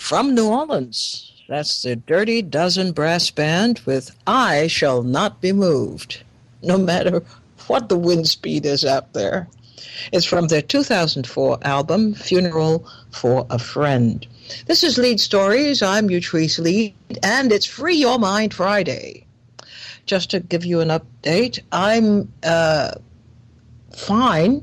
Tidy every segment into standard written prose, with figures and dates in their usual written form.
from New Orleans. That's the Dirty Dozen Brass Band with I Shall Not Be Moved, no matter what the wind speed is out there. It's from their 2004 album, Funeral for a Friend. This is Lead Stories. I'm Utrice Lead, and it's Free Your Mind Friday. Just to give you an update, I'm fine.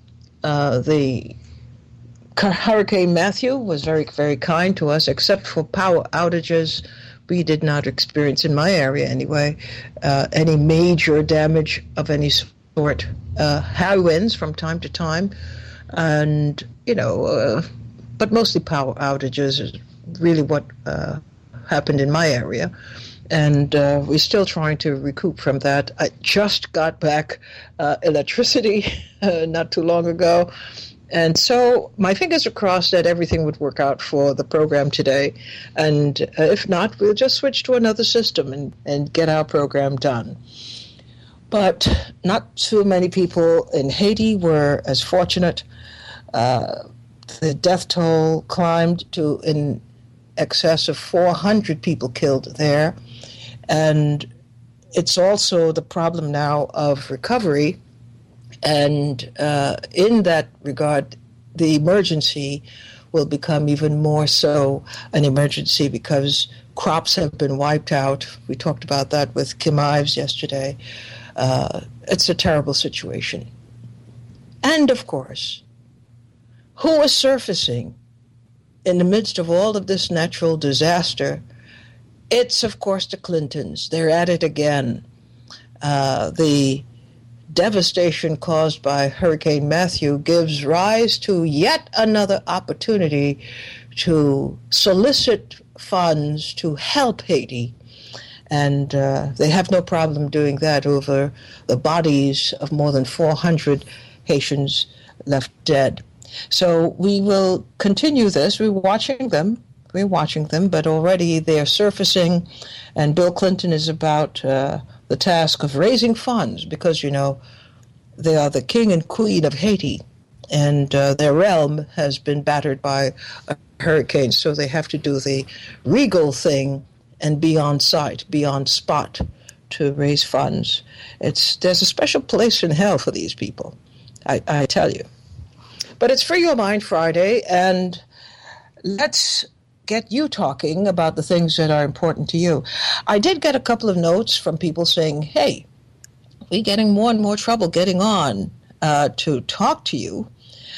The Hurricane Matthew was very, very kind to us, except for power outages. We did not experience, in my area anyway, any major damage of any sort. High winds from time to time, and, but mostly power outages is really what happened in my area. And we're still trying to recoup from that. I just got back electricity not too long ago. And so my fingers are crossed that everything would work out for the program today. And if not, we'll just switch to another system and get our program done. But not too many people in Haiti were as fortunate. The death toll climbed to in excess of 400 people killed there. And it's also the problem now of recovery. And in that regard, the emergency will become even more so an emergency because crops have been wiped out. We talked about that with Kim Ives yesterday. It's a terrible situation. And, of course, who is surfacing in the midst of all of this natural disaster? It's, of course, the Clintons. They're at it again. The devastation caused by Hurricane Matthew gives rise to yet another opportunity to solicit funds to help Haiti. And they have no problem doing that over the bodies of more than 400 Haitians left dead. So we will continue this. We're watching them, but already they're surfacing, and Bill Clinton is about the task of raising funds because, they are the king and queen of Haiti, and their realm has been battered by a hurricane, so they have to do the regal thing and be on site, be on spot to raise funds. There's a special place in hell for these people, I tell you. But it's Free Your Mind Friday, and let's get you talking about the things that are important to you. I did get a couple of notes from people saying, hey, we're getting more and more trouble getting on to talk to you.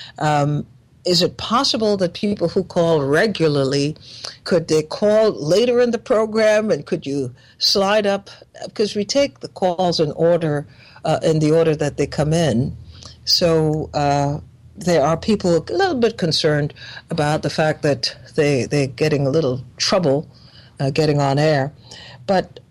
Is it possible that people who call regularly, could they call later in the program, and could you slide up? Because we take the calls in order, in the order that they come in. So there are people a little bit concerned about the fact that they're getting a little trouble getting on air. But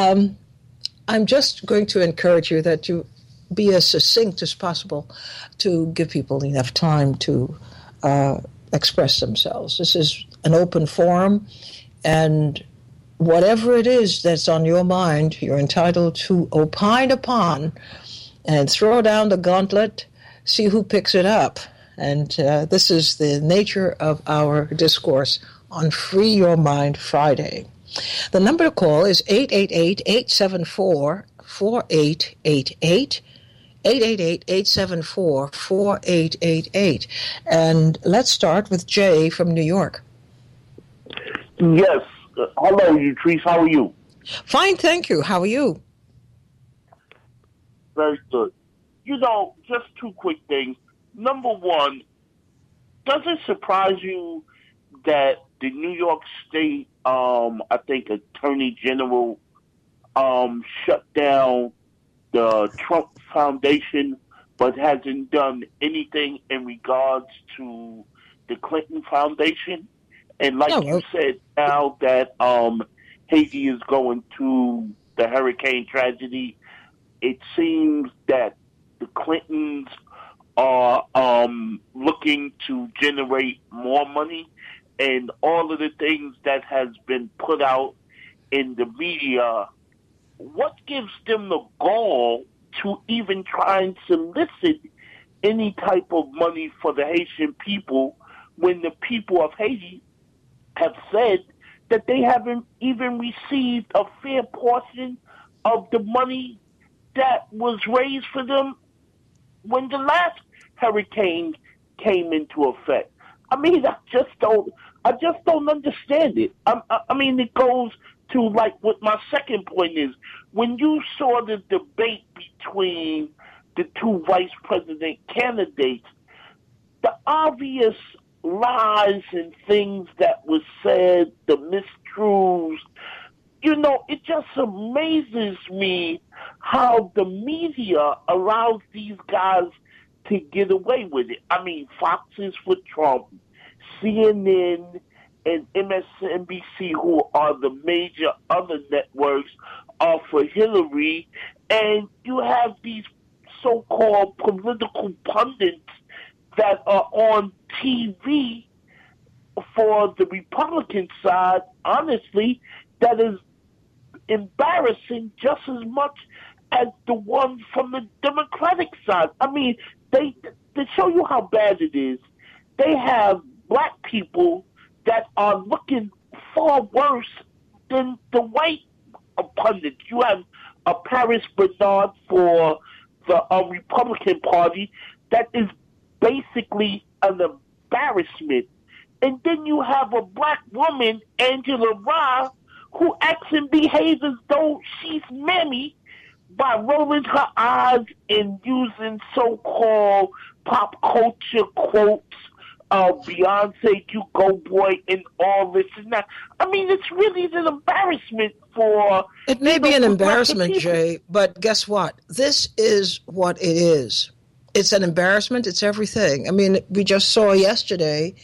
I'm just going to encourage you that you be as succinct as possible to give people enough time to express themselves. This is an open forum, and whatever it is that's on your mind, you're entitled to opine upon and throw down the gauntlet, see who picks it up. And this is the nature of our discourse on Free Your Mind Friday. The number to call is 888-874-4888, 888-874-4888. And let's start with Jay from New York. Yes. Hello, Utrice. How are you? Fine, thank you. How are you? Very good. Just two quick things. Number one, does it surprise you that the New York State, I think, Attorney General shut down the Trump Foundation, but hasn't done anything in regards to the Clinton Foundation? And like you said, now that Haiti is going through the hurricane tragedy, it seems that the Clintons are looking to generate more money, and all of the things that has been put out in the media, what gives them the gall to even try and solicit any type of money for the Haitian people when the people of Haiti have said that they haven't even received a fair portion of the money that was raised for them when the last hurricane came into effect. I mean, I just don't understand it. I mean, it goes to like what my second point is. When you saw the debate between the two vice president candidates, the obvious lies and things that were said, the mistruths, it just amazes me how the media allows these guys to get away with it. I mean, Fox is for Trump, CNN and MSNBC, who are the major other networks, are for Hillary, and you have these so-called political pundits that are on TV for the Republican side, honestly, that is embarrassing just as much as the ones from the Democratic side. I mean, they show you how bad it is. They have black people that are looking far worse than the white pundits. You have Paris Bernard for the Republican Party that is basically an embarrassment. And then you have a black woman, Angela Rye, who acts and behaves as though she's Mammy by rolling her eyes and using so-called pop culture quotes, Beyonce, You Go Boy, and all this and that. I mean, it's really an embarrassment for... It may be an embarrassment, Jay, but guess what? This is what it is. It's an embarrassment. It's everything. I mean, we just saw yesterday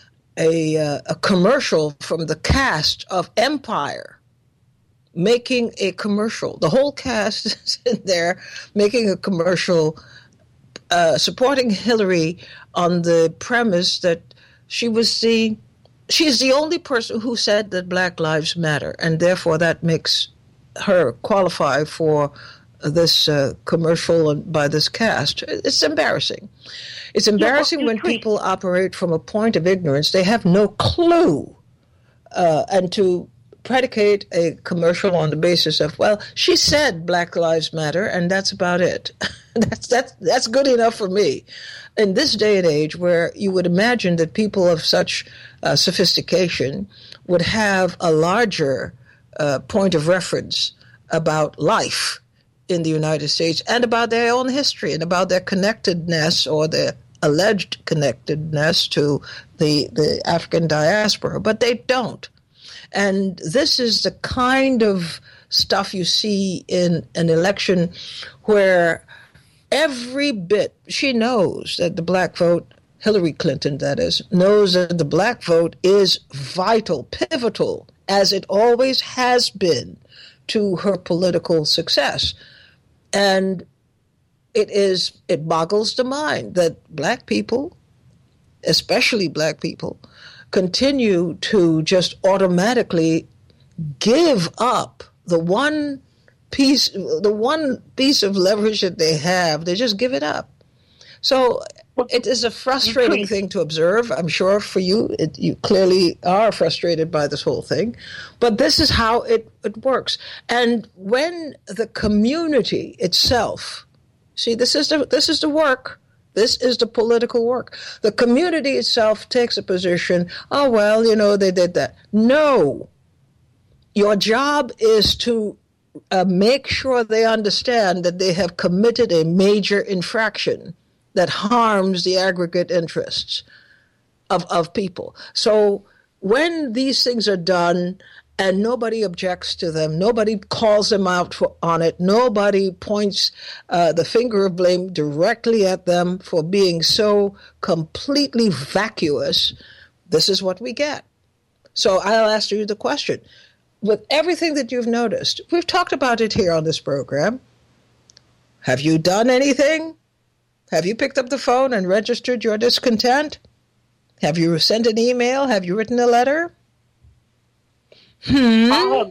a commercial from the cast of Empire making a commercial. The whole cast is in there making a commercial supporting Hillary on the premise that she's the only person who said that Black Lives Matter, and therefore that makes her qualify for this commercial by this cast. It's embarrassing. It's embarrassing when people operate from a point of ignorance. They have no clue. And to predicate a commercial on the basis of, well, she said Black Lives Matter, and that's about it. That's good enough for me. In this day and age where you would imagine that people of such sophistication would have a larger point of reference about life in the United States and about their own history and about their connectedness or their alleged connectedness to the African diaspora, but they don't. And this is the kind of stuff you see in an election where every bit, she knows that the black vote, Hillary Clinton that is, knows that the black vote is vital, pivotal, as it always has been to her political success. And it boggles the mind that black people, especially black people, continue to just automatically give up the one piece of leverage that they have. They just give it up. So it is a frustrating thing to observe. I'm sure for you, you clearly are frustrated by this whole thing. But this is how it works. And when the community itself, see, this is the work. This is the political work. The community itself takes a position, oh, well, they did that. No. Your job is to make sure they understand that they have committed a major infraction that harms the aggregate interests of people. So when these things are done and nobody objects to them, nobody calls them out on it, nobody points the finger of blame directly at them for being so completely vacuous, this is what we get. So I'll ask you the question. With everything that you've noticed, we've talked about it here on this program. Have you done anything? Have you picked up the phone and registered your discontent? Have you sent an email? Have you written a letter? I've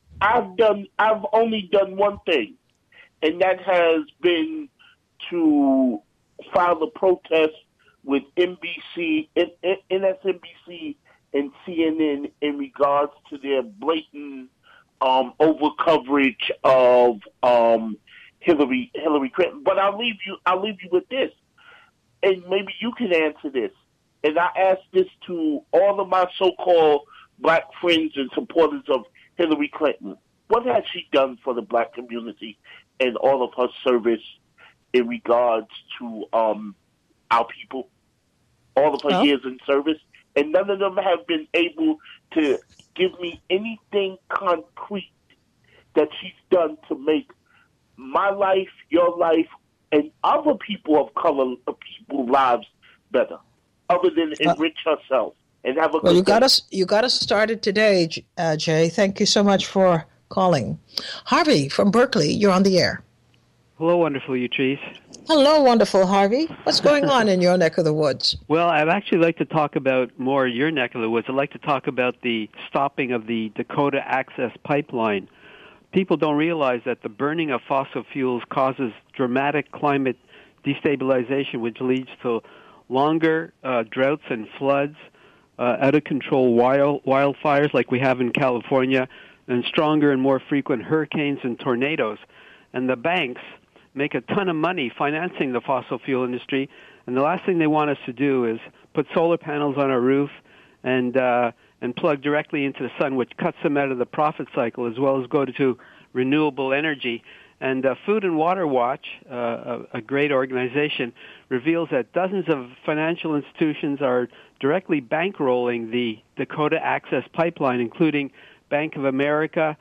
only done one thing, and that has been to file a protest with NBC, NSNBC, and CNN in regards to their blatant over coverage of Hillary Clinton. But I'll leave you with this, and maybe you can answer this. And I ask this to all of my so-called black friends and supporters of Hillary Clinton. What has she done for the black community and all of her service in regards to our people? All of her years in service? And none of them have been able to give me anything concrete that she's done to make my life, your life, and other people of color, people's lives better, other than enrich herself and have a good you got us started today, Jay. Thank you so much for calling. Harvey from Berkeley, you're on the air. Hello, wonderful Utrice. Hello, wonderful Harvey. What's going on in your neck of the woods? Well, I'd actually like to talk about more your neck of the woods. I'd like to talk about the stopping of the Dakota Access Pipeline. People don't realize that the burning of fossil fuels causes dramatic climate destabilization, which leads to longer droughts and floods, out-of-control wildfires like we have in California, and stronger and more frequent hurricanes and tornadoes. And the banks make a ton of money financing the fossil fuel industry, and the last thing they want us to do is put solar panels on our roof and plug directly into the sun, which cuts them out of the profit cycle, as well as go to renewable energy. And Food and Water Watch, a great organization, reveals that dozens of financial institutions are directly bankrolling the Dakota Access Pipeline, including Bank of America,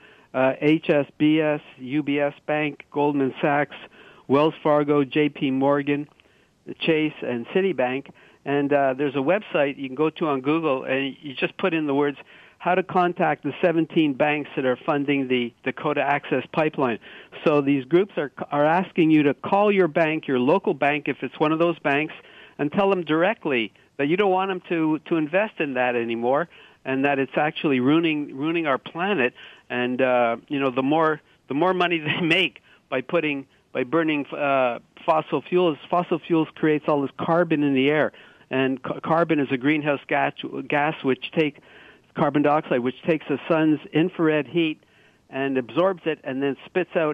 HSBC, UBS Bank, Goldman Sachs, Wells Fargo, J.P. Morgan, Chase, and Citibank. And there's a website you can go to on Google, and you just put in the words, how to contact the 17 banks that are funding the Dakota Access Pipeline. So these groups are asking you to call your bank, your local bank, if it's one of those banks, and tell them directly that you don't want them to invest in that anymore, and that it's actually ruining our planet. And the more money they make by burning fossil fuels creates all this carbon in the air, and carbon is a greenhouse gas which carbon dioxide, which takes the sun's infrared heat and absorbs it, and then spits out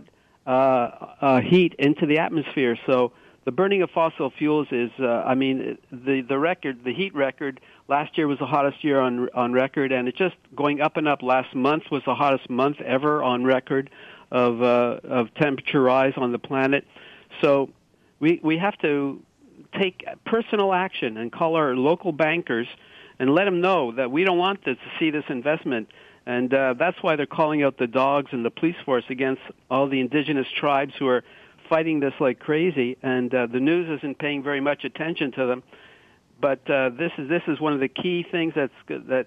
heat into the atmosphere. So the burning of fossil fuels is, the heat record last year was the hottest year on record, and it's just going up and up. Last month was the hottest month ever on record of temperature rise on the planet. So we have to take personal action and call our local bankers and let them know that we don't want to see this investment. And that's why they're calling out the dogs and the police force against all the indigenous tribes who are fighting this like crazy. And the news isn't paying very much attention to them. But this is one of the key things that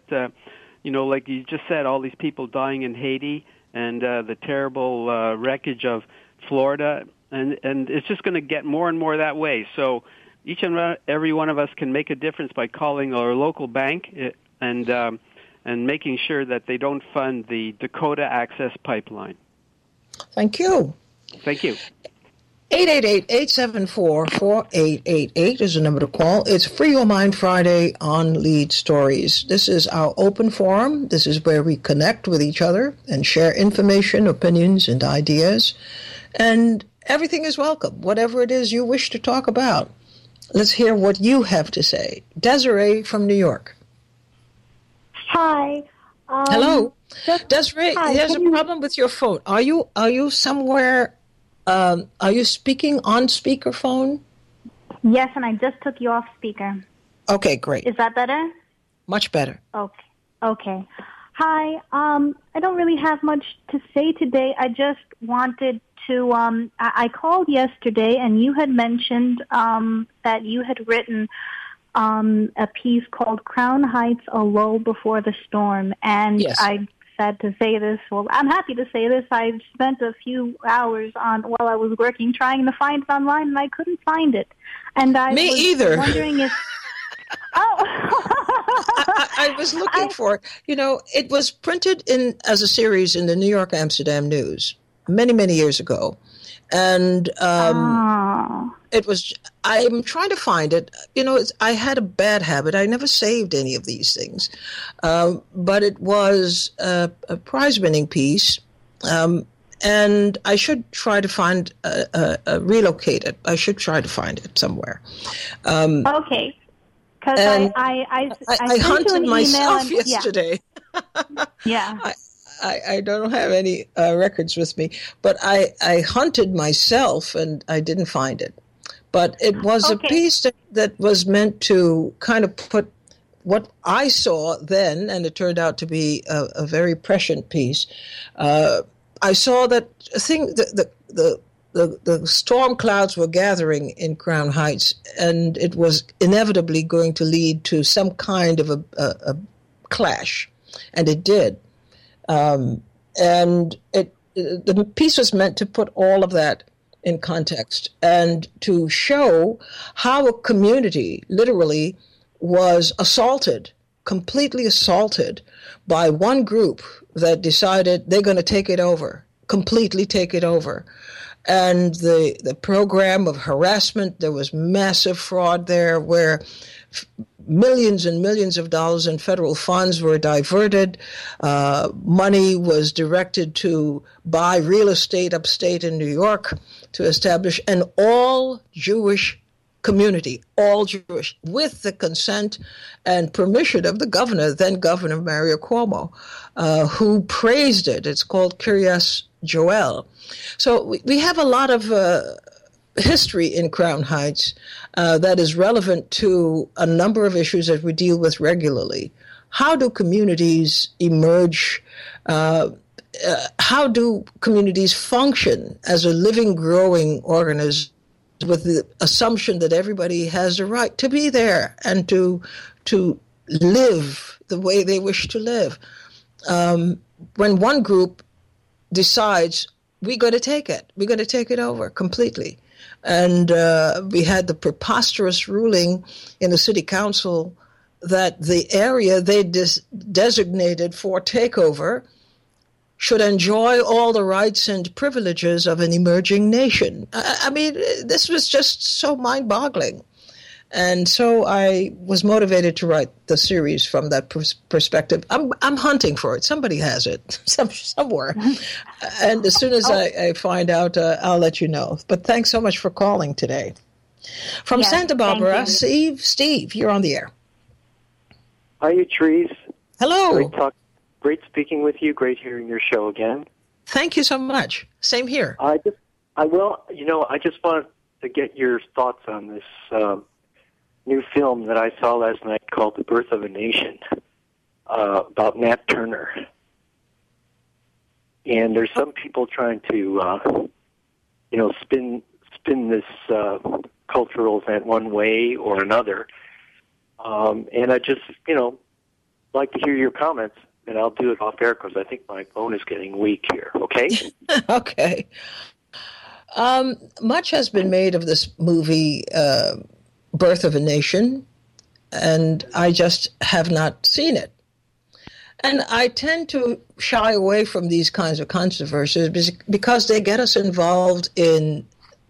like you just said, all these people dying in Haiti and the terrible wreckage of Florida, and it's just going to get more and more that way. So each and every one of us can make a difference by calling our local bank and making sure that they don't fund the Dakota Access Pipeline. Thank you. Thank you. 888-874-4888 is the number to call. It's Free Your Mind Friday on Lead Stories. This is our open forum. This is where we connect with each other and share information, opinions, and ideas. And everything is welcome, whatever it is you wish to talk about. Let's hear what you have to say. Desiree from New York. Hi. Hello. Desiree, there's a problem with your phone. Are you somewhere... are you speaking on speakerphone? Yes, and I just took you off speaker. Okay, great. Is that better? Much better. Okay. Hi. I don't really have much to say today. I just wanted to, I called yesterday, and you had mentioned that you had written a piece called Crown Heights, A Lull Before the Storm. And yes. I said to say this. Well, I'm happy to say this. I spent a few hours while I was working trying to find it online, and I couldn't find it. And I was either. Wondering if. Oh. I was looking for it. It was printed as a series in the New York Amsterdam News many, many years ago. And I'm trying to find it. I had a bad habit. I never saved any of these things. But it was a prize-winning piece. And I should try to find, relocate it. I should try to find it somewhere. Okay. Because I hunted myself yesterday. Yeah. I don't have any records with me, but I hunted myself and I didn't find it. But it was a piece that was meant to kind of put what I saw then, and it turned out to be a very prescient piece. I saw that the storm clouds were gathering in Crown Heights, and it was inevitably going to lead to some kind of a clash, and it did. And the piece was meant to put all of that in context and to show how a community literally was assaulted, completely assaulted by one group that decided they're going to take it over, completely take it over. And the program of harassment, there was massive fraud there where millions and millions of dollars in federal funds were diverted. Money was directed to buy real estate upstate in New York to establish an all-Jewish community, all Jewish, with the consent and permission of the governor, then Governor Mario Cuomo, who praised it. It's called Kiryas Joel. So we have a lot of history in Crown Heights that is relevant to a number of issues that we deal with regularly. How do communities emerge? How do communities function as a living, growing organism with the assumption that everybody has a right to be there and to live the way they wish to live? When one group decides, we're going to take it over completely. And we had the preposterous ruling in the city council that the area they designated for takeover should enjoy all the rights and privileges of an emerging nation. I mean, this was just so mind-boggling. And so I was motivated to write the series from that perspective. I'm hunting for it. Somebody has it somewhere. And as soon as I find out, I'll let you know. But thanks so much for calling today. From Santa Barbara, Steve, you're on the air. Hi, Therese. Hello. Great speaking with you. Great hearing your show again. Thank you so much. Same here. I just wanted to get your thoughts on this new film that I saw last night called The Birth of a Nation, about Nat Turner. And there's some people trying to, spin this cultural event one way or another. And I just, like to hear your comments. And I'll do it off air because I think my phone is getting weak here, okay? Okay. Much has been made of this movie, Birth of a Nation, and I just have not seen it. And I tend to shy away from these kinds of controversies because they get us involved in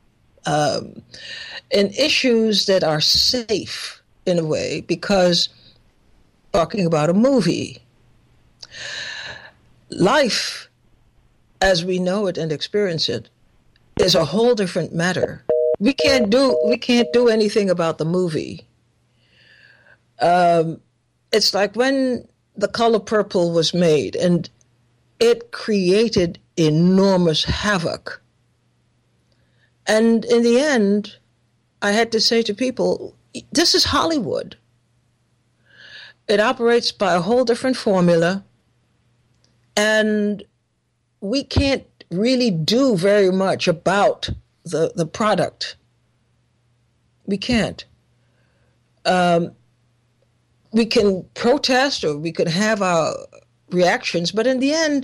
issues that are safe in a way, because talking about a movie, life as we know it and experience it is a whole different matter. We can't do anything about the movie. It's like when The Color Purple was made, and it created enormous havoc. And in the end, I had to say to people, this is Hollywood. It operates by a whole different formula, and we can't really do very much about the product. We can't. We can protest or we could have our reactions, but in the end,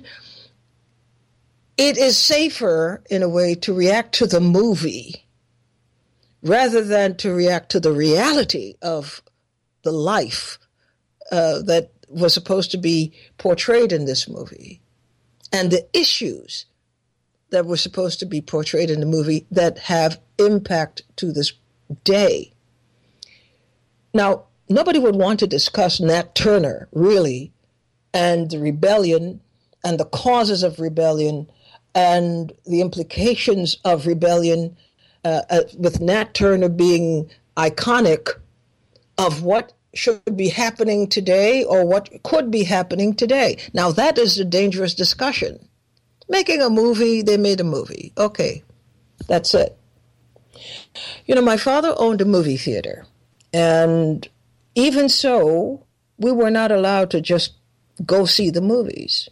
it is safer in a way to react to the movie rather than to react to the reality of the life that was supposed to be portrayed in this movie and the issues that were supposed to be portrayed in the movie that have impact to this day. Now, nobody would want to discuss Nat Turner, really, and the rebellion and the causes of rebellion and the implications of rebellion, with Nat Turner being iconic of what should be happening today or what could be happening today. Now, that is a dangerous discussion. Making a movie, they made a movie. Okay, that's it. You know, my father owned a movie theater, and even so, we were not allowed to just go see the movies.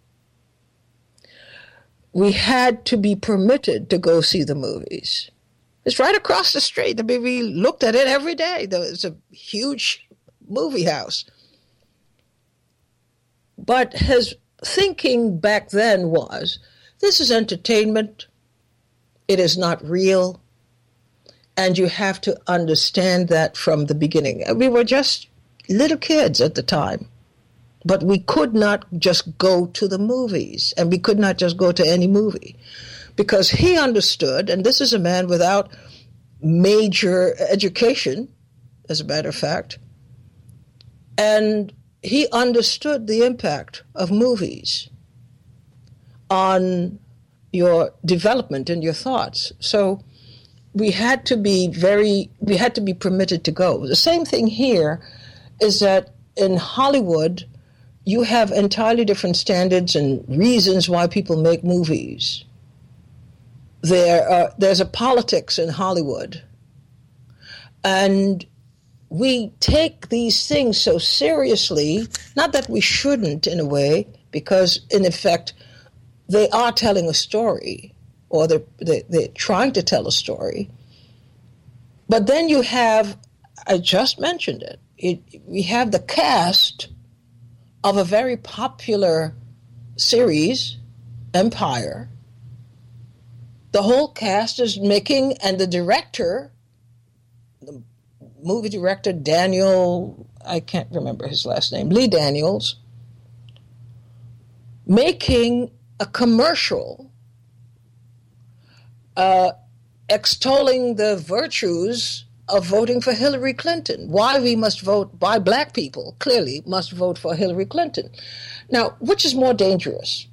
We had to be permitted to go see the movies. It's right across the street. I mean, we looked at it every day. There was a huge movie house. But his thinking back then was, this is entertainment. It is not real. And you have to understand that from the beginning. We were just little kids at the time. But we could not just go to the movies, and we could not just go to any movie, because he understood, and this is a man without major education, as a matter of fact, and he understood the impact of movies on your development and your thoughts. So we had to be permitted to go. The same thing here is that in Hollywood, you have entirely different standards and reasons why people make movies. There's a politics in Hollywood. And we take these things so seriously, not that we shouldn't in a way, because in effect, they are telling a story, or they're trying to tell a story. But then you have, I just mentioned it, we have the cast of a very popular series, Empire. The whole cast is making, and the director, the movie director Daniel, I can't remember his last name, Lee Daniels, making a commercial extolling the virtues of voting for Hillary Clinton. Why we must vote, why black people clearly must vote for Hillary Clinton. Now, which is more dangerous?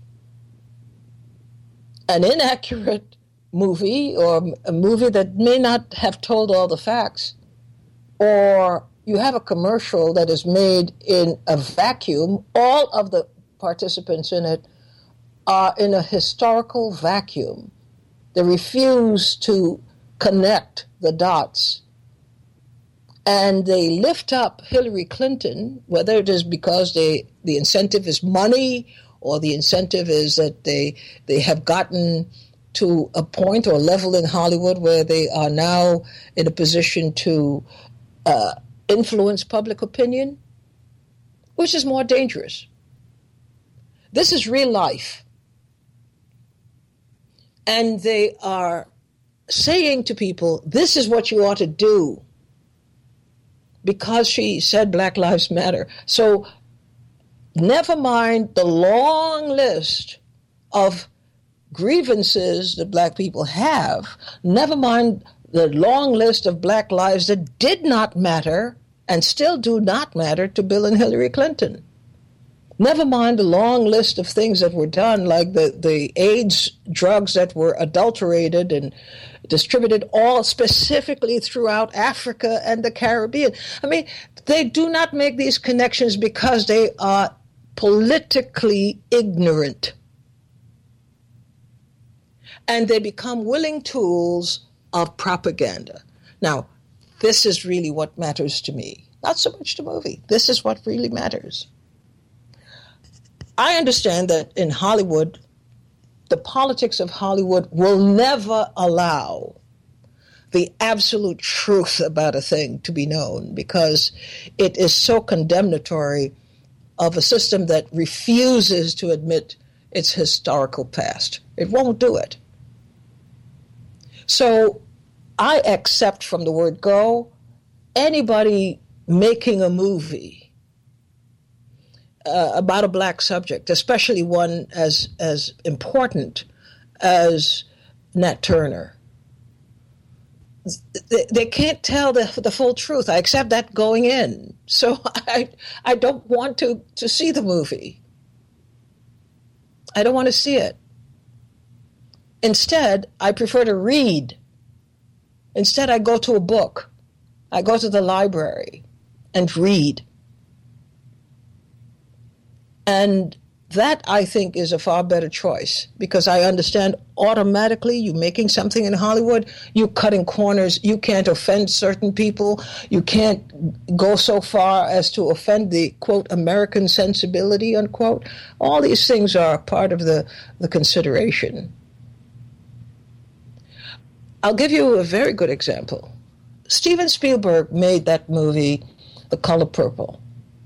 An inaccurate movie, or a movie that may not have told all the facts, or you have a commercial that is made in a vacuum. All of the participants in it are in a historical vacuum. They refuse to connect the dots. And they lift up Hillary Clinton, whether it is because the incentive is money, or the incentive is that they have gotten to a point or level in Hollywood where they are now in a position to influence public opinion. Which is more dangerous? This is real life. And they are saying to people, this is what you ought to do, because she said Black Lives Matter. So never mind the long list of grievances that black people have, never mind the long list of black lives that did not matter and still do not matter to Bill and Hillary Clinton. Never mind the long list of things that were done, like the AIDS drugs that were adulterated and distributed all specifically throughout Africa and the Caribbean. I mean, they do not make these connections because they are politically ignorant. And they become willing tools of propaganda. Now, this is really what matters to me. Not so much the movie. This is what really matters. I understand that in Hollywood, the politics of Hollywood will never allow the absolute truth about a thing to be known, because it is so condemnatory of a system that refuses to admit its historical past. It won't do it. So I accept from the word go anybody making a movie about a black subject, especially one as important as Nat Turner, they can't tell the full truth. I accept that going in. So I don't want to see the movie. I don't want to see it. Instead, I prefer to read. Instead, I go to a book. I go to the library and read. And that, I think, is a far better choice because I understand automatically you making something in Hollywood, you cutting corners, you can't offend certain people, you can't go so far as to offend the, quote, American sensibility, unquote. All these things are part of the consideration. I'll give you a very good example. Steven Spielberg made that movie, The Color Purple.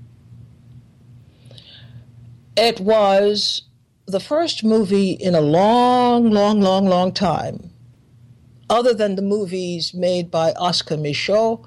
It was the first movie in a long time, other than the movies made by Oscar Micheaux,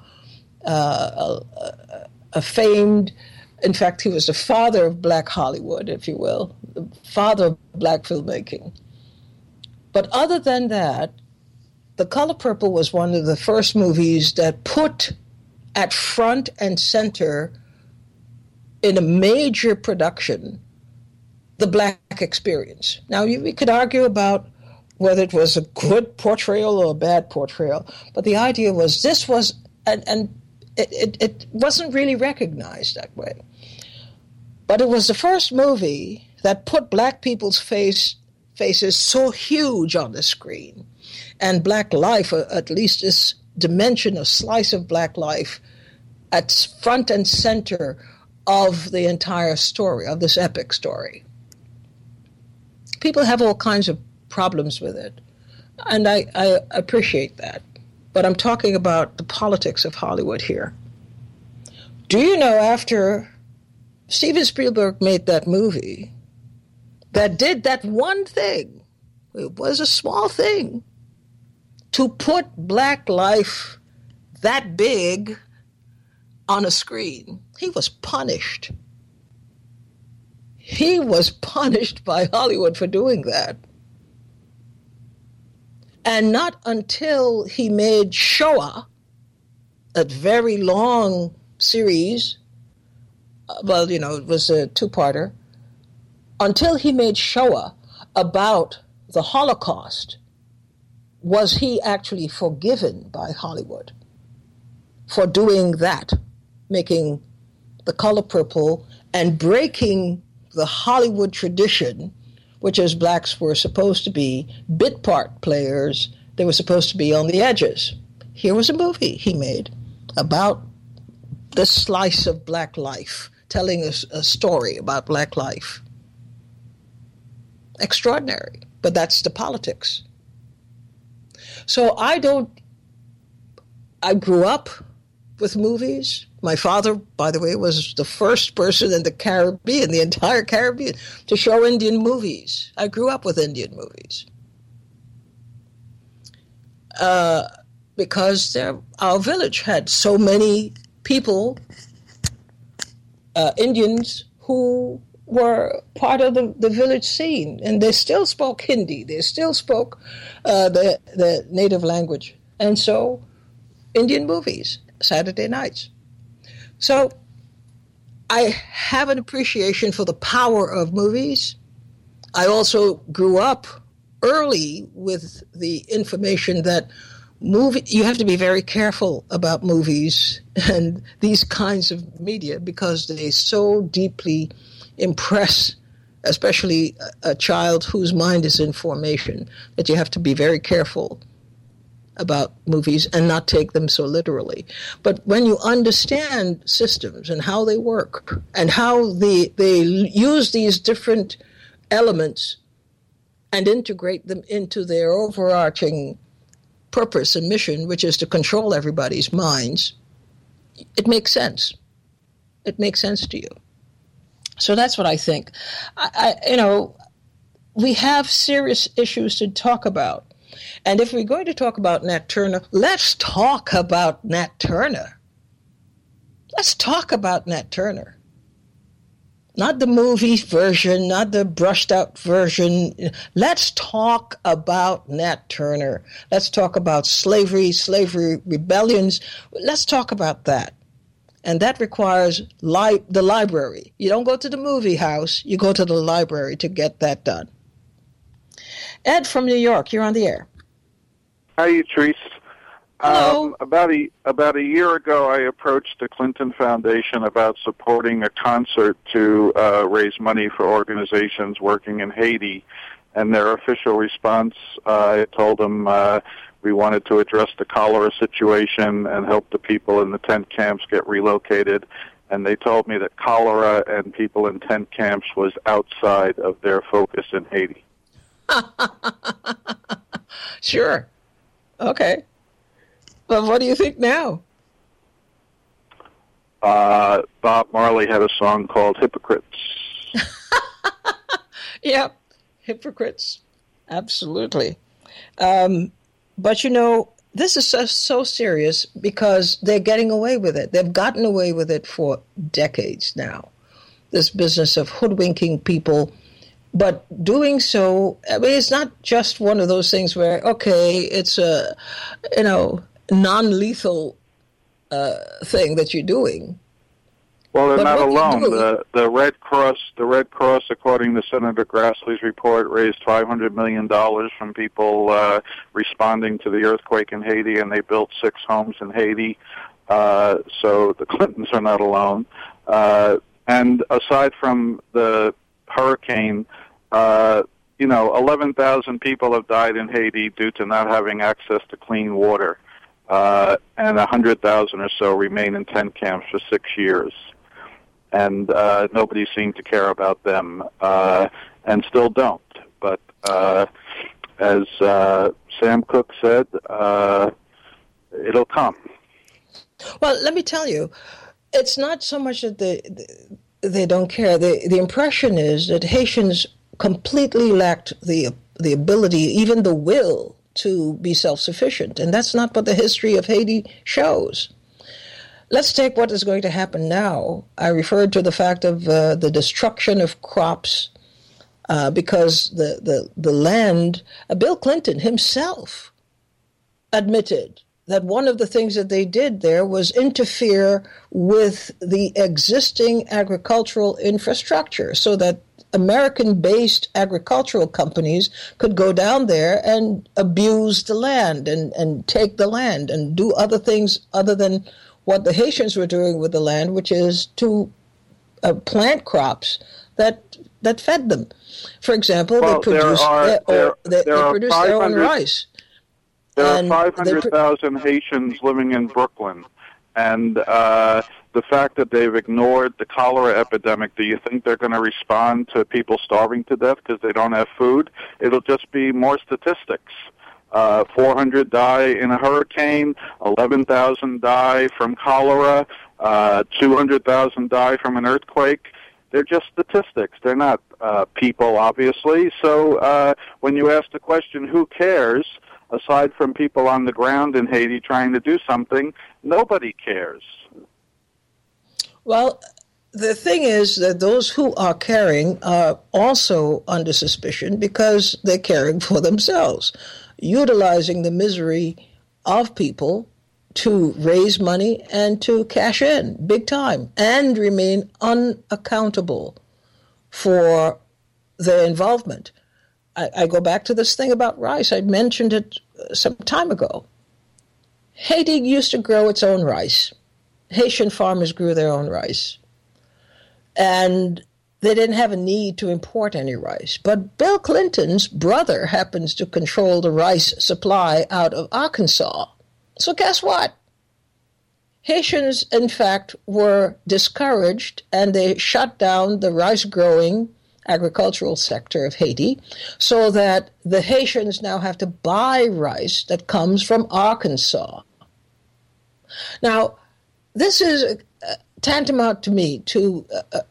a famed, in fact, he was the father of Black Hollywood, if you will, the father of Black filmmaking. But other than that, The Color Purple was one of the first movies that put at front and center in a major production the Black experience. Now, we could argue about whether it was a good portrayal or a bad portrayal, but the idea was this was, and it wasn't really recognized that way. But it was the first movie that put Black people's faces so huge on the screen, and Black life, at least this dimension, a slice of Black life, at front and center of the entire story, of this epic story. People have all kinds of problems with it, and I appreciate that. But I'm talking about the politics of Hollywood here. Do you know, after Steven Spielberg made that movie that did that one thing, it was a small thing, to put Black life that big on a screen, he was punished. He was punished by Hollywood for doing that. And not until he made Shoah, a very long series, well, it was a two-parter, until he made Shoah about the Holocaust, was he actually forgiven by Hollywood for doing that, making The Color Purple and breaking the Hollywood tradition, which is Blacks were supposed to be bit part players. They were supposed to be on the edges. Here was a movie he made about this slice of Black life, telling us a story about Black life. Extraordinary, but that's the politics. So I grew up with movies. My father, by the way, was the first person in the Caribbean, the entire Caribbean, to show Indian movies. I grew up with Indian movies. Because our village had so many people, Indians, who were part of the village scene. And they still spoke Hindi. They still spoke the native language. And so Indian movies, Saturday nights. So I have an appreciation for the power of movies. I also grew up early with the information that you have to be very careful about movies and these kinds of media because they so deeply impress, especially a child whose mind is in formation, that you have to be very careful about movies and not take them so literally. But when you understand systems and how they work and how they use these different elements and integrate them into their overarching purpose and mission, which is to control everybody's minds, it makes sense. It makes sense to you. So that's what I think. We have serious issues to talk about. And if we're going to talk about Nat Turner, let's talk about Nat Turner. Let's talk about Nat Turner. Not the movie version, not the brushed out version. Let's talk about Nat Turner. Let's talk about slavery rebellions. Let's talk about that. And that requires the library. You don't go to the movie house, you go to the library to get that done. Ed from New York, you're on the air. How are you, Therese? Hello. About a year ago, I approached the Clinton Foundation about supporting a concert to raise money for organizations working in Haiti. And their official response, I told them we wanted to address the cholera situation and help the people in the tent camps get relocated. And they told me that cholera and people in tent camps was outside of their focus in Haiti. Sure. Okay. Well, what do you think now? Bob Marley had a song called Hypocrites. Yep, hypocrites. Absolutely. But, you know, this is so serious because they're getting away with it. They've gotten away with it for decades now, this business of hoodwinking people. But doing so, I mean, it's not just one of those things where, okay, it's a, non-lethal thing that you're doing. Well, they're But not what alone. they're The Red Cross, according to Senator Grassley's report, raised $500 million from people responding to the earthquake in Haiti, and they built 6 homes in Haiti. So the Clintons are not alone. And aside from the hurricane, 11,000 people have died in Haiti due to not having access to clean water. And 100,000 or so remain in tent camps for 6 years. And nobody seemed to care about them, and still don't. But as Sam Cooke said, it'll come. Well, let me tell you, it's not so much that they don't care. The impression is that Haitians completely lacked the ability, even the will, to be self-sufficient. And that's not what the history of Haiti shows. Let's take what is going to happen now. I referred to the fact of the destruction of crops because the land, Bill Clinton himself admitted that one of the things that they did there was interfere with the existing agricultural infrastructure so that American-based agricultural companies could go down there and abuse the land and take the land and do other things other than what the Haitians were doing with the land, which is to plant crops that fed them. For example, they produced their own rice. There are 500,000 Haitians living in Brooklyn, and the fact that they've ignored the cholera epidemic, do you think they're going to respond to people starving to death because they don't have food? It'll just be more statistics. 400 die in a hurricane, 11,000 die from cholera, 200,000 die from an earthquake. They're just statistics. They're not people, obviously. So when you ask the question, who cares, aside from people on the ground in Haiti trying to do something, nobody cares. Well, the thing is that those who are caring are also under suspicion because they're caring for themselves, utilizing the misery of people to raise money and to cash in big time and remain unaccountable for their involvement. I go back to this thing about rice. I mentioned it some time ago. Haiti used to grow its own rice. Haitian farmers grew their own rice. And they didn't have a need to import any rice. But Bill Clinton's brother happens to control the rice supply out of Arkansas. So guess what? Haitians, in fact, were discouraged, and they shut down the rice-growing agricultural sector of Haiti so that the Haitians now have to buy rice that comes from Arkansas. Now, this is tantamount to me to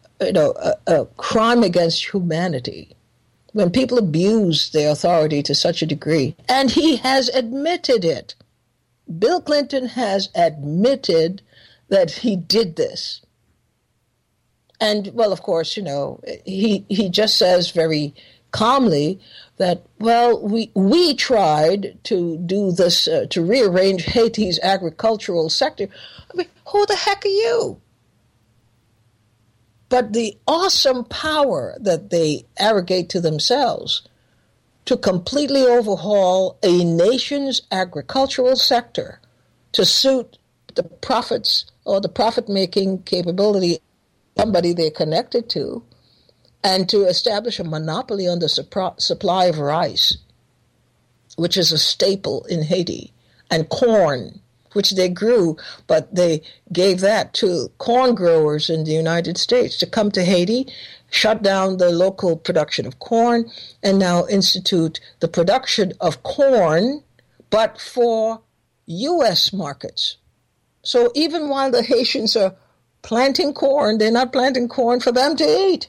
a crime against humanity when people abuse their authority to such a degree. And he has admitted it. Bill Clinton has admitted that he did this. And, well, of course, he just says very calmly that, well, we tried to do this, to rearrange Haiti's agricultural sector. I mean, who the heck are you? But the awesome power that they arrogate to themselves to completely overhaul a nation's agricultural sector to suit the profits or the profit-making capability of somebody they're connected to, and to establish a monopoly on the supply of rice, which is a staple in Haiti, and corn, which they grew, but they gave that to corn growers in the United States to come to Haiti, shut down the local production of corn, and now institute the production of corn, but for U.S. markets. So even while the Haitians are planting corn, they're not planting corn for them to eat.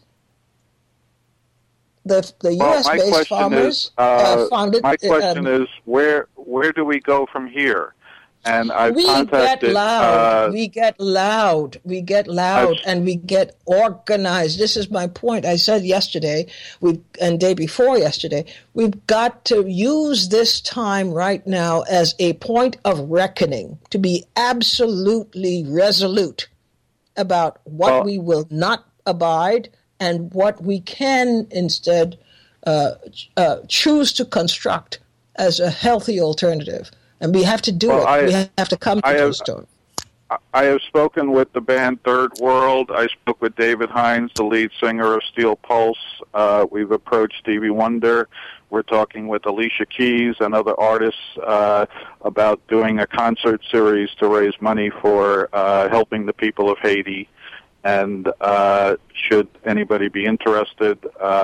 The U.S.-based farmers founded. My question is, where do we go from here? And I've contacted. We get loud, and we get organized. This is my point. I said yesterday, and day before yesterday, we've got to use this time right now as a point of reckoning, to be absolutely resolute about what we will not abide and what we can instead choose to construct as a healthy alternative. And we have to do it. We have to come to those stones. I have spoken with the band Third World. I spoke with David Hines, the lead singer of Steel Pulse. We've approached Stevie Wonder. We're talking with Alicia Keys and other artists about doing a concert series to raise money for helping the people of Haiti. And should anybody be interested,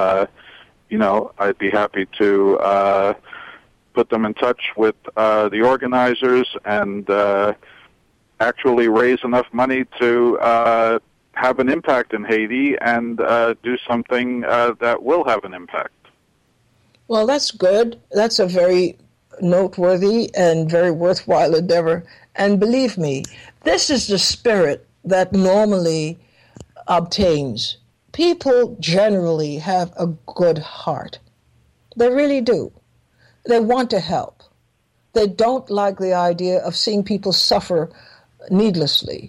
I'd be happy to put them in touch with the organizers and actually raise enough money to have an impact in Haiti and do something that will have an impact. Well, that's good. That's a very noteworthy and very worthwhile endeavor. And believe me, this is the spirit that normally obtains. People generally have a good heart. They really do. They want to help. They don't like the idea of seeing people suffer needlessly.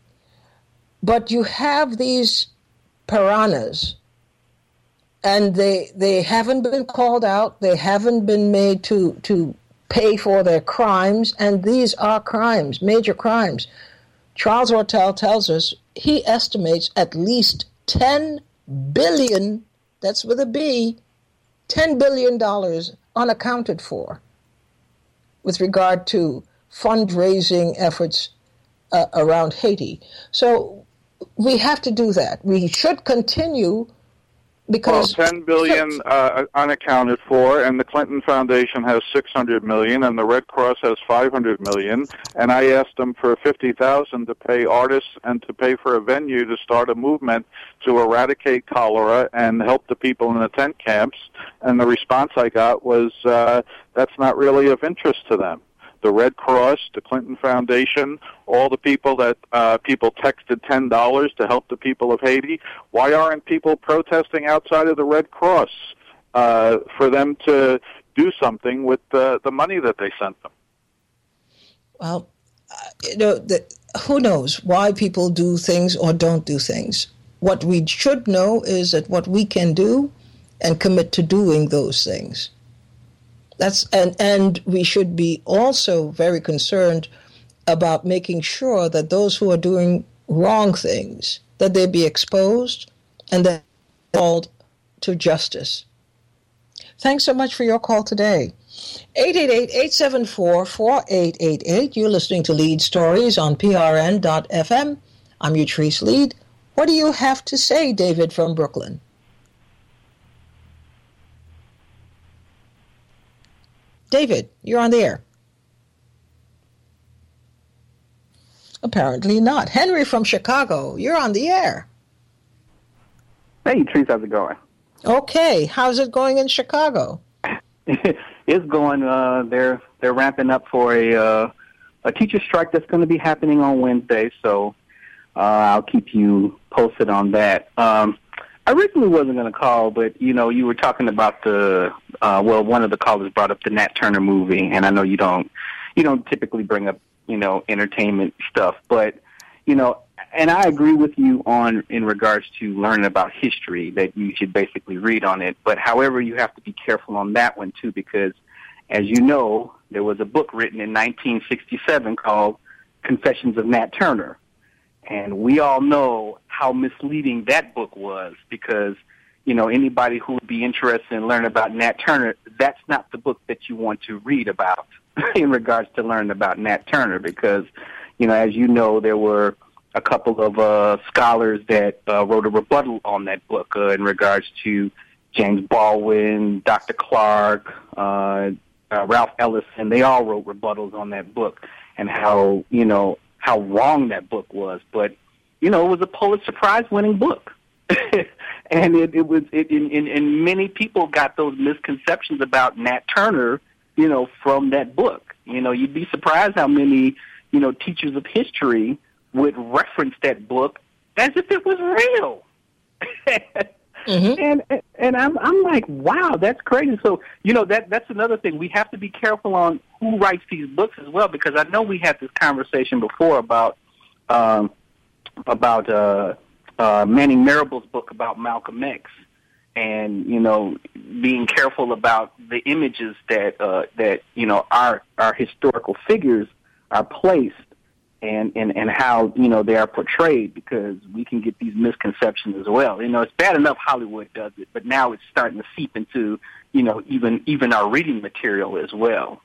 But you have these piranhas, and they haven't been called out. They haven't been made to pay for their crimes, and these are crimes, major crimes. Charles Ortel tells us he estimates at least $10 billion, that's with a B, $10 billion unaccounted for with regard to fundraising efforts around Haiti. So we have to do that. We should continue because... Well, $10 billion unaccounted for, and the Clinton Foundation has $600 million, and the Red Cross has $500 million, and I asked them for $50,000 to pay artists and to pay for a venue to start a movement to eradicate cholera and help the people in the tent camps, and the response I got was, that's not really of interest to them. The Red Cross, the Clinton Foundation, all the people that people texted $10 to help the people of Haiti. Why aren't people protesting outside of the Red Cross for them to do something with the money that they sent them? Well, who knows why people do things or don't do things. What we should know is that what we can do and commit to doing those things. And we should be also very concerned about making sure that those who are doing wrong things, that they be exposed and that they're called to justice. Thanks so much for your call today. 888-874-4888. You're listening to Lead Stories on PRN.FM. I'm Utrice Lead. What do you have to say, David from Brooklyn? David, you're on the air. Apparently not. Henry from Chicago, you're on the air. Hey, Trees, how's it going? Okay, how's it going in Chicago? It's going. They're ramping up for a teacher strike that's going to be happening on Wednesday. So I'll keep you posted on that. I originally wasn't going to call, but, you were talking about one of the callers brought up the Nat Turner movie, and I know you don't typically bring up, entertainment stuff, but, and I agree with you in regards to learning about history, that you should basically read on it. But however, you have to be careful on that one too, because as you know, there was a book written in 1967 called Confessions of Nat Turner. And we all know how misleading that book was, because, anybody who would be interested in learning about Nat Turner, that's not the book that you want to read about in regards to learning about Nat Turner, because, as you know, there were a couple of scholars that wrote a rebuttal on that book in regards to James Baldwin, Dr. Clark, Ralph Ellison. They all wrote rebuttals on that book, and how wrong that book was. But, it was a Pulitzer Prize-winning book. And and many people got those misconceptions about Nat Turner, from that book. You'd be surprised how many, teachers of history would reference that book as if it was real. Mm-hmm. And I'm like, wow, that's crazy. So, that's another thing. We have to be careful on who writes these books as well, because I know we had this conversation before about Manning Marable's book about Malcolm X, and, being careful about the images that our historical figures are placed and how, they are portrayed, because we can get these misconceptions as well. It's bad enough Hollywood does it, but now it's starting to seep into, even our reading material as well.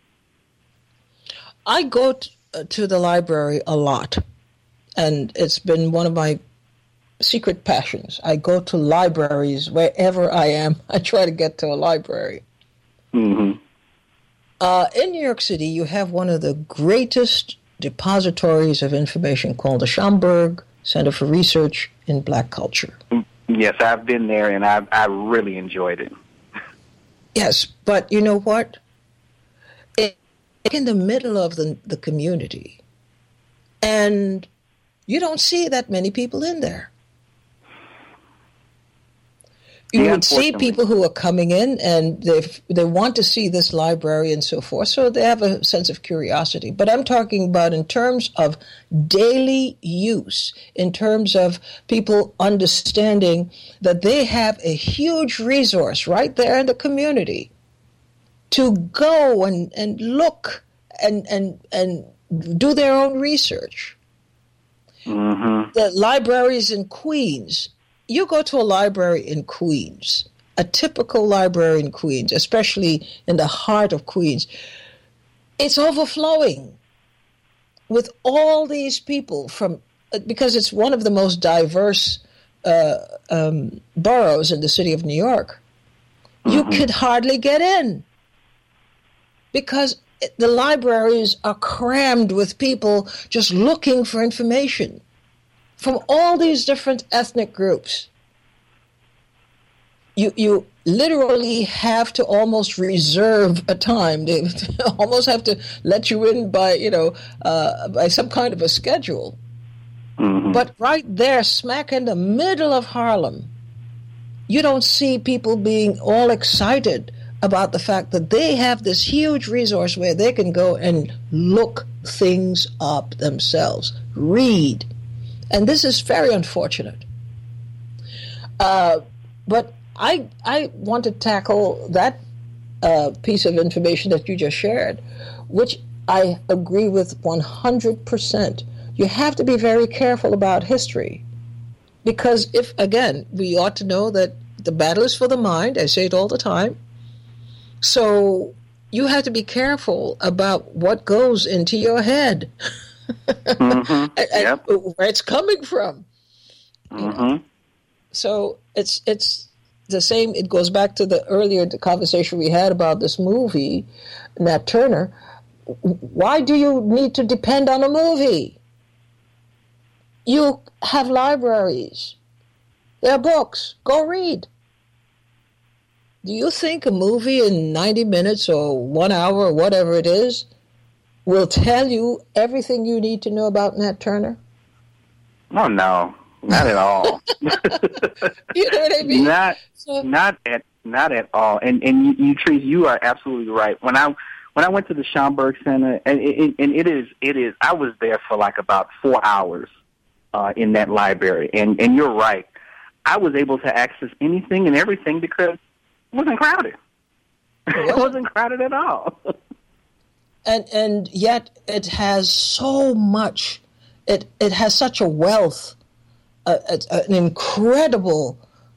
I go to the library a lot, and it's been one of my secret passions. I go to libraries wherever I am. I try to get to a library. Mm-hmm. In New York City, you have one of the greatest depositories of information called the Schomburg Center for Research in Black Culture. Yes, I've been there, and I really enjoyed it. Yes, but you know what? It's in the middle of the community, and you don't see that many people in there. You would see people who are coming in, and they want to see this library and so forth, so they have a sense of curiosity. But I'm talking about in terms of daily use, in terms of people understanding that they have a huge resource right there in the community to go and look and do their own research. Mm-hmm. The libraries in Queens. You go to a library in Queens, a typical library in Queens, especially in the heart of Queens, it's overflowing with all these people because it's one of the most diverse boroughs in the city of New York. Mm-hmm. You could hardly get in because the libraries are crammed with people just looking for information from all these different ethnic groups. You literally have to almost reserve a time. They almost have to let you in by some kind of a schedule. Mm-hmm. But right there, smack in the middle of Harlem, you don't see people being all excited about the fact that they have this huge resource where they can go and look things up themselves, read. And this is very unfortunate. But I want to tackle that piece of information that you just shared, which I agree with 100%. You have to be very careful about history. Because we ought to know that the battle is for the mind. I say it all the time. So you have to be careful about what goes into your head. Mm-hmm. Yep. And where it's coming from. Mm-hmm. So it's the same. It goes back to the conversation we had about this movie, Nat Turner. Why do you need to depend on a movie? You have libraries. There are books. Go read. Do you think a movie in 90 minutes or 1 hour or whatever it is will tell you everything you need to know about Nat Turner? Oh, no, not at all. You know what I mean? Not at all. And you, Trees, you are absolutely right. When I went to the Schomburg Center, and it is, I was there for like about 4 hours in that library. And you're right. I was able to access anything and everything because it wasn't crowded. It wasn't crowded at all. And yet it has so much. It has such a wealth, an incredible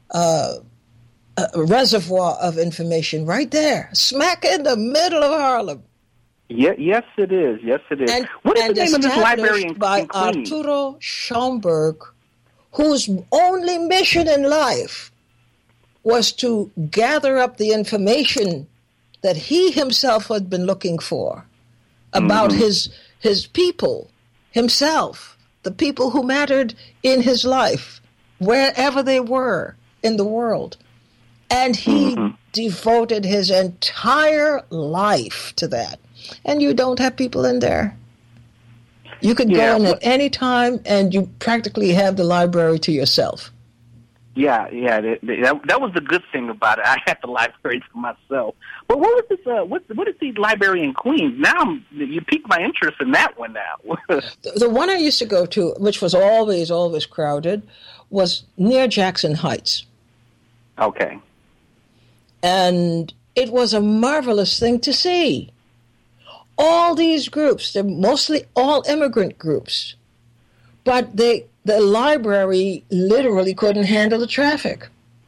reservoir of information right there, smack in the middle of Harlem. Yeah, yes, it is. Yes, it is. What is the name of this library in by Queens? Arturo Schomburg, whose only mission in life was to gather up the information that he himself had been looking for about his people, himself, the people who mattered in his life, wherever they were in the world. And he devoted his entire life to that. And you don't have people in there. You could go in at any time, and you practically have the library to yourself. Yeah. That was the good thing about it. I had the library to myself. But what was this? What is the library in Queens? Now you piqued my interest in that one. Now, the one I used to go to, which was always crowded, was near Jackson Heights. Okay. And it was a marvelous thing to see. All these groups, they're mostly all immigrant groups, but the library literally couldn't handle the traffic.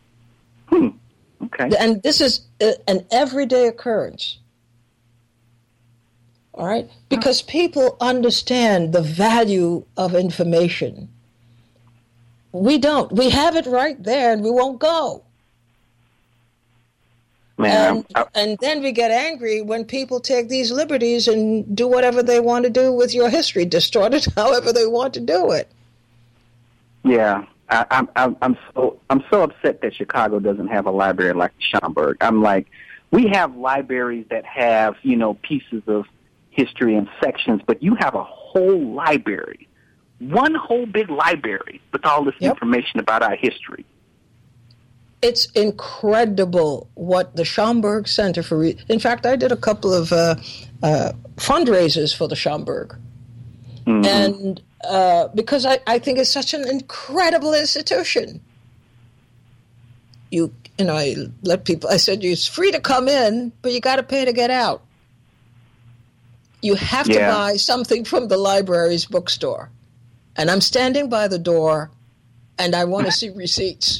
Okay. And this is an everyday occurrence. All right? Because people understand the value of information. We don't. We have it right there, and we won't go. Man, and then we get angry when people take these liberties and do whatever they want to do with your history, distort it however they want to do it. Yeah, I'm so upset that Chicago doesn't have a library like Schomburg. I'm like, we have libraries that have pieces of history and sections, but you have a whole library, one whole big library with all this information about our history. It's incredible what the Schomburg Center for... In fact, I did a couple of fundraisers for the Schomburg. And because I think it's such an incredible institution. I let people... I said, it's free to come in, but you got to pay to get out. You have to buy something from the library's bookstore. And I'm standing by the door, and I want to see receipts.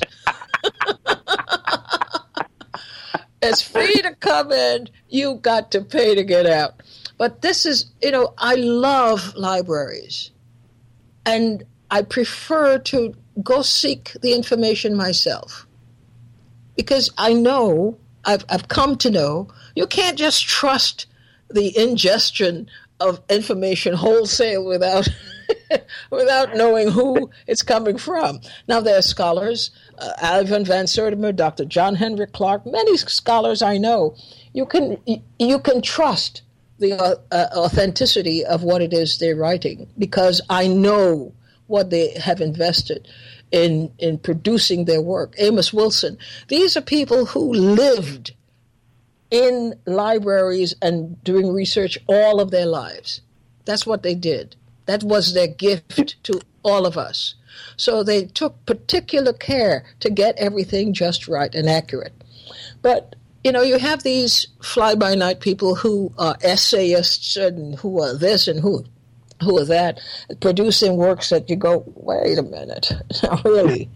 It's free to come in. You got to pay to get out. But this is, I love libraries. And I prefer to go seek the information myself. Because I know, I've come to know, you can't just trust the ingestion of information wholesale without knowing who it's coming from. Now, there are scholars, Ivan Van Sertimer, Dr. John Henrik Clark, many scholars I know. You can trust the authenticity of what it is they're writing, because I know what they have invested in producing their work. Amos Wilson. These are people who lived in libraries and doing research all of their lives. That's what they did. That was their gift to all of us. So they took particular care to get everything just right and accurate. But, you have these fly-by-night people who are essayists and who are this and who are that, producing works that you go, wait a minute, now really?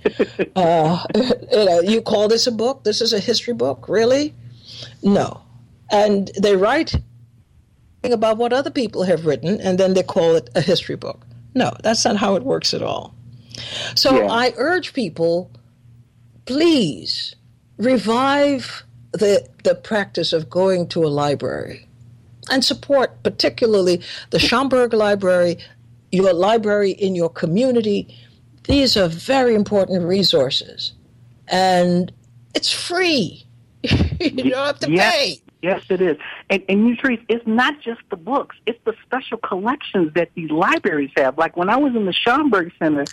You call this a book? This is a history book? Really? No. And they write about what other people have written, and then they call it a history book. No, that's not how it works at all. So I urge people, please revive the practice of going to a library and support particularly the Schomburg Library, your library in your community. These are very important resources, and it's free. You don't have to pay. Yes, it is. And Nutrice, it's not just the books. It's the special collections that these libraries have. Like when I was in the Schomburg Center,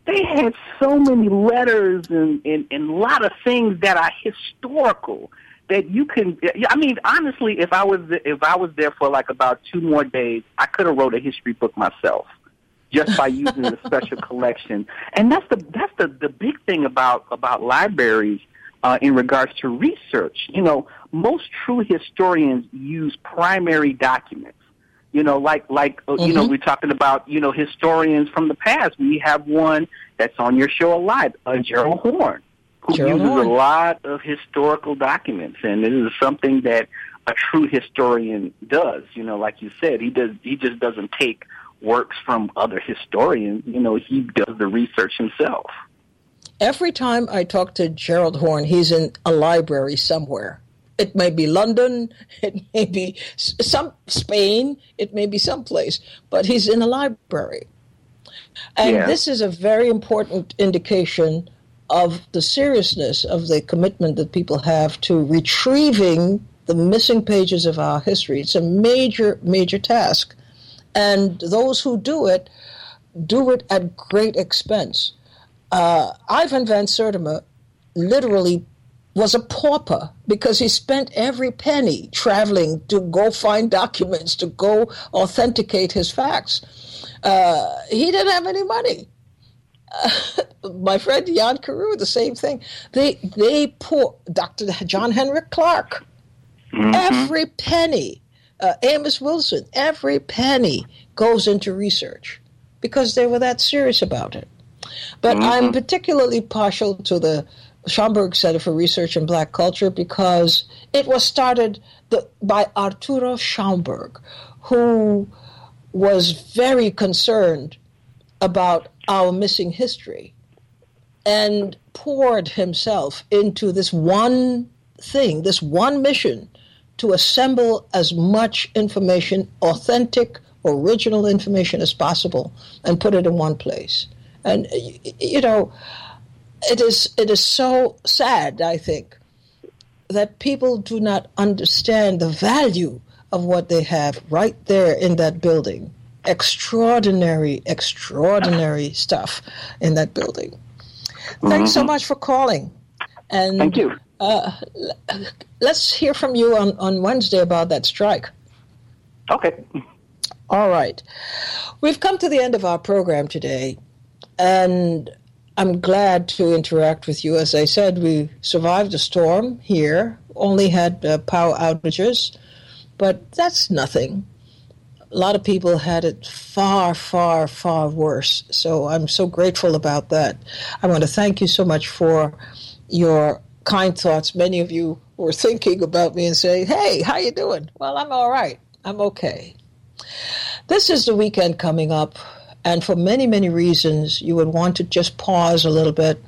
they had so many letters and a lot of things that are historical that you can. I mean, honestly, if I was there for like about 2 more days, I could have wrote a history book myself just by using the special collection. And that's the big thing about libraries in regards to research. You know, most true historians use primary documents. You know, like you know, we're talking about, you know, historians from the past. We have one that's on your show a lot, Gerald Horne, who uses a lot of historical documents, and it is something that a true historian does. You know, like you said, he just doesn't take works from other historians. You know, he does the research himself. Every time I talk to Gerald Horne, he's in a library somewhere. It may be London, it may be some Spain, it may be someplace, but he's in a library. And this is a very important indication of the seriousness of the commitment that people have to retrieving the missing pages of our history. It's a major, major task. And those who do it at great expense. Ivan van Sertima literally was a pauper because he spent every penny traveling to go find documents, to go authenticate his facts. He didn't have any money. My friend Jan Carew, the same thing. They pour Dr. John Henrik Clark, every penny. Amos Wilson, every penny goes into research because they were that serious about it. But I'm particularly partial to the Schomburg Center for Research in Black Culture because it was started by Arturo Schomburg, who was very concerned about our missing history and poured himself into this one thing, this one mission to assemble as much information, authentic, original information as possible and put it in one place. And, you know, it is so sad, I think, that people do not understand the value of what they have right there in that building. Extraordinary, extraordinary stuff in that building. Thanks so much for calling. And thank you. Let's hear from you on Wednesday about that strike. Okay. All right. We've come to the end of our program today, and I'm glad to interact with you. As I said, we survived a storm here, only had power outages, but that's nothing. A lot of people had it far, far, far worse, so I'm so grateful about that. I want to thank you so much for your kind thoughts. Many of you were thinking about me and saying, hey, how you doing? Well, I'm all right. I'm okay. This is the weekend coming up, and for many, many reasons, you would want to just pause a little bit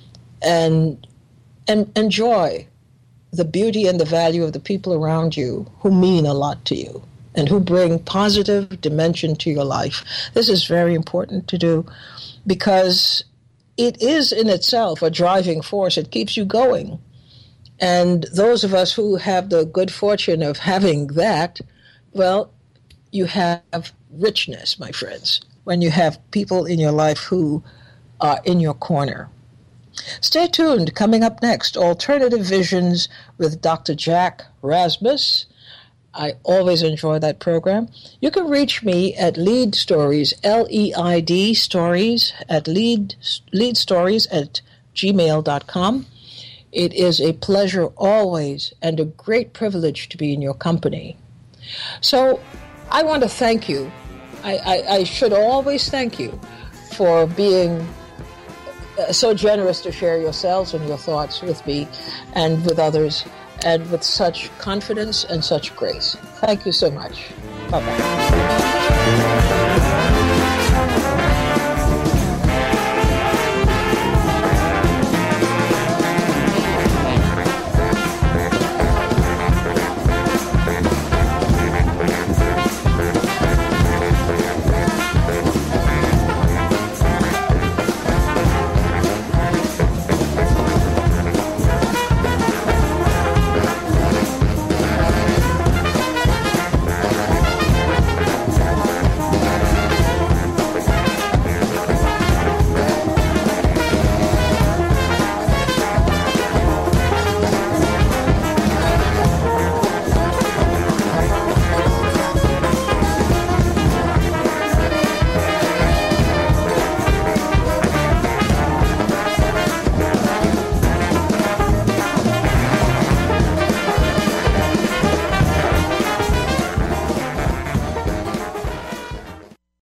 and enjoy the beauty and the value of the people around you who mean a lot to you and who bring positive dimension to your life. This is very important to do because it is in itself a driving force. It keeps you going. And those of us who have the good fortune of having that, well, you have richness, my friends, when you have people in your life who are in your corner. Stay tuned. Coming up next, Alternative Visions with Dr. Jack Rasmus. I always enjoy that program. You can reach me at Lead Stories, L-E-I-D Stories, at leadstories@gmail.com. It is a pleasure always and a great privilege to be in your company. So I want to thank you. I should always thank you for being so generous to share yourselves and your thoughts with me and with others, and with such confidence and such grace. Thank you so much. Bye-bye.